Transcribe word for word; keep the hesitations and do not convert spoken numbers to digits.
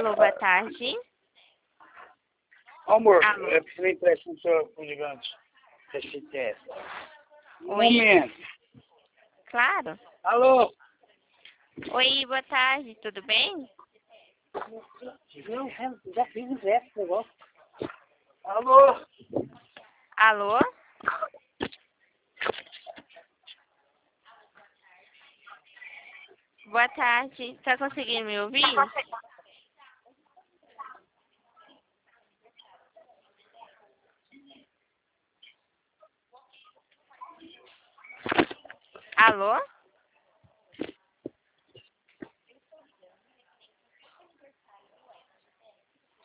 Alô, boa tarde. Amor, Alô. eu preciso emprestar um seu pro gigante. Esse teste. Um Oi. momento. Claro. Alô? Oi, boa tarde, tudo bem? Não, já fiz o resto negócio. Alô? Alô? Boa tarde, tá conseguindo me ouvir? Alô?